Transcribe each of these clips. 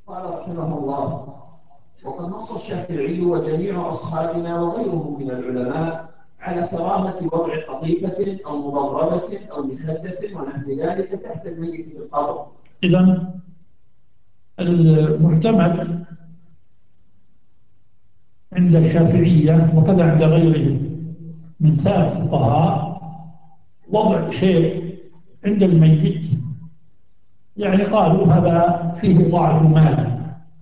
قال رحمه الله: وقد نص الشافعي وجميع أصحابنا وغيرهم من العلماء على كراهة وضع قطيفة أو مضربة أو مخدة ونحو ذلك تحت الميت في القبر. إذن المعتمد عند الشافعية وكذا عند غيرهم من سائر الفقهاء وضع شيء عند الميت، يعني قالوا هذا فيه إضاعة مال.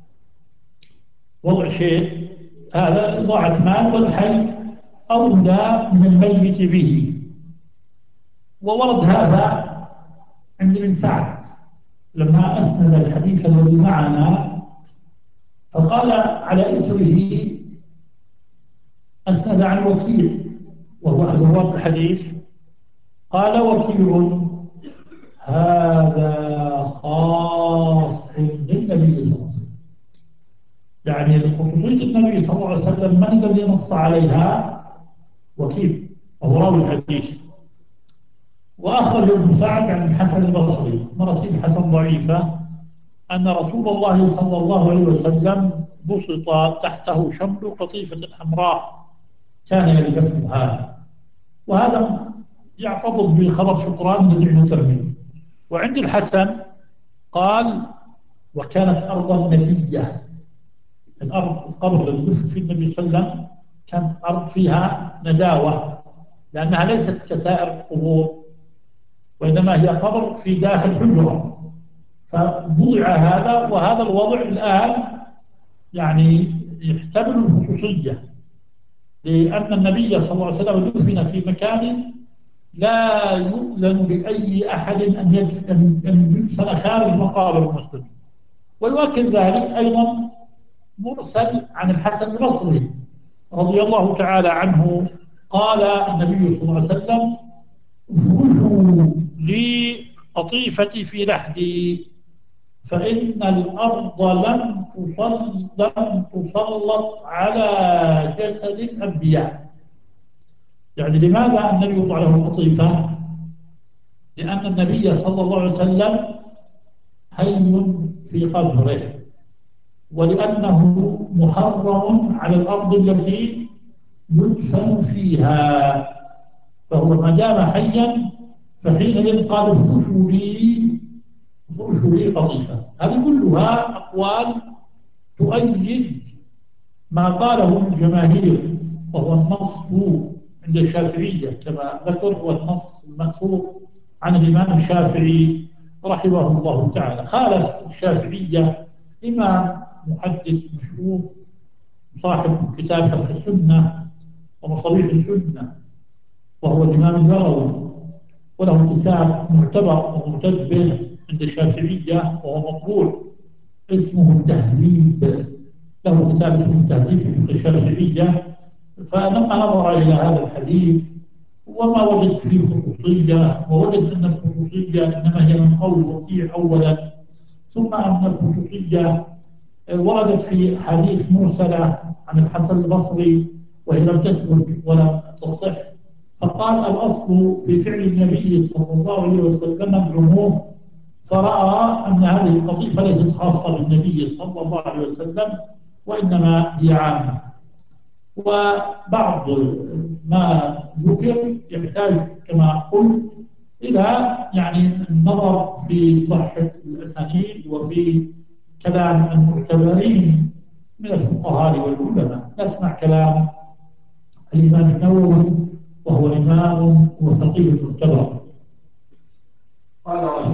وضع شيء هذا إضاعة مال، والحي أولى من الميت به. وورد هذا عند ابن سعد لما أسند الحديث الذي معنا، فقال على إثره أسند عن وكيع وهو أحد رواة الحديث، قال وكيع: هذا خاص بالنبي صلى الله عليه وسلم. يعني خصوصية النبي صلى الله عليه وسلم من الذي نص عليها؟ وكيع وهو راوي الحديث. وأخرج ابن سعد عن الحسن البصري مراسيل الحسن ضعيفة أن رسول الله صلى الله عليه وسلم بسط تحته شمل قطيفة حمراء كان يلبسها، وهذا يعتضد بخبر شكران الذي عند الترمذي. وعند الحسن قال: وكانت أرضا نقية. الأرض القبر الذي دفن فيه النبي صلى الله عليه وسلم كانت أرض فيها نداوة، لأنها ليست كسائر القبور، وإنما هي قبر في داخل حجرة. فوضع هذا، وهذا الوضع الآن يعني يحتمل الخصوصية، لأن النبي صلى الله عليه وسلم دفن في مكان لا يؤذن لأي أحد أن يدفن خارج مقابر المسلمين. ويؤكد ذلك أيضا مرسل عن الحسن البصري رضي الله تعالى عنه، قال النبي صلى الله عليه وسلم: افرشوا لي قطيفتي في لحدي، فإن الأرض لم تسلط على جسد الأنبياء. يعني لماذا النبي وضع له قطيفة؟ لأن النبي صلى الله عليه وسلم حي في قبره، ولأنه محرم على الأرض التي يدفن فيها، فهو ما دام حيا فحينئذ قال: افرشوا لي قطيفة. هذه كلها أقوال تؤيد ما قاله الجماهير، وهو النص عند الشافعية كما ذكر، والنص المأثور عن الإمام الشافعي رحمه الله تعالى. خالف الشافعية إمام محدث مشهور صاحب كتاب شرح السنة ومصابيح السنة، وهو الإمام النووي، وله كتاب معتبر ومعتد به عند الشافعية وهو مطبوع اسمه التهذيب. له كتاب اسمه التهذيب في فقه الشافعية. فلما نظر إلى هذا الحديث وما وجد فيه خصوصية، ووجد أن الخصوصية إنما هي من قول وكيع أولا، ثم أن الخصوصية وردت في حديث مرسلة عن الحسن البصري وهي لم تثبت ولم تصح، فقال: الأصل في فعل النبي صلى الله عليه وسلم العموم، فرأى أن هذه القضية ليست خاصة بالنبي صلى الله عليه وسلم وإنما هي عامة. وبعض ما ذكر يحتاج كما قلت إلى يعني النظر في صحة الأسانيد وفي كلام المعتبرين من الفقهاء والعلماء. نسمع كلام الإمام النووي وهو إمام وفقيه معتبر.